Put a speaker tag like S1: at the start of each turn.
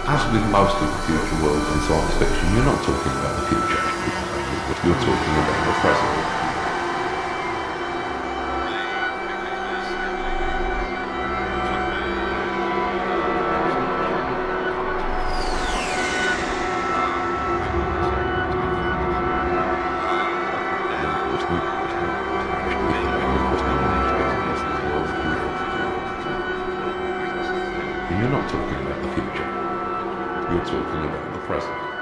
S1: As with most of the future worlds in science fiction, you're not talking about the future. You're talking about the present. You're not talking about the future. You're talking about the present.